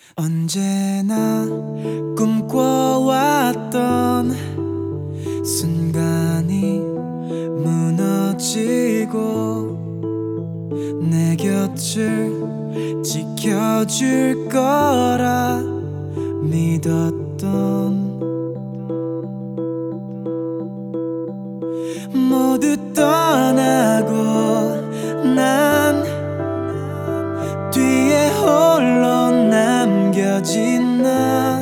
언제나 꿈꿔왔던 순간이 무너지고 내 곁을 지켜줄 거라 믿었던 모두 떠나고 난 뒤에 홀로 남겨진 나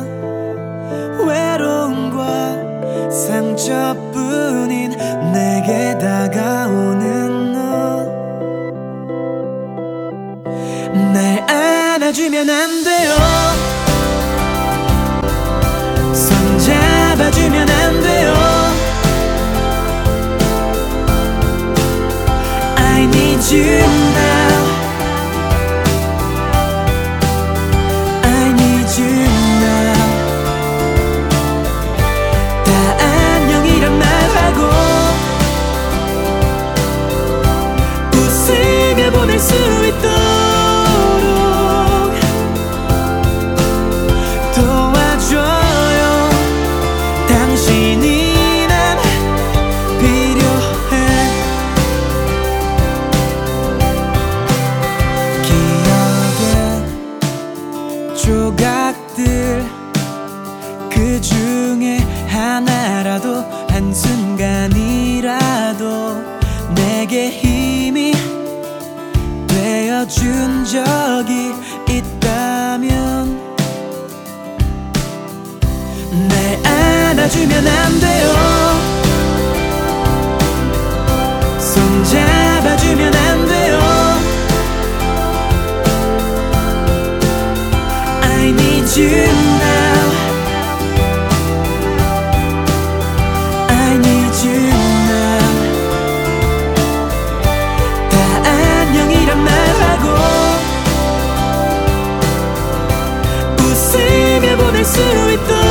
외로움과 상처뿐인 내게 다가오는 너 날 안아주면 안 돼요 손 잡아주면 안 돼요 I need you now I need you now 다 안녕이란 말하고 웃으며 보낼 수 있도록 도와줘요 당신이 난 필요해 기억의 조각들 그 중에 하나라도 한순간이라도 내게 힘이 되어준 적이 있다면 날 안아주면 안 돼요 손 잡아주면 안 돼요 I need you now I need you now 다 안녕이란 말하고 웃으며 보낼 수 있도록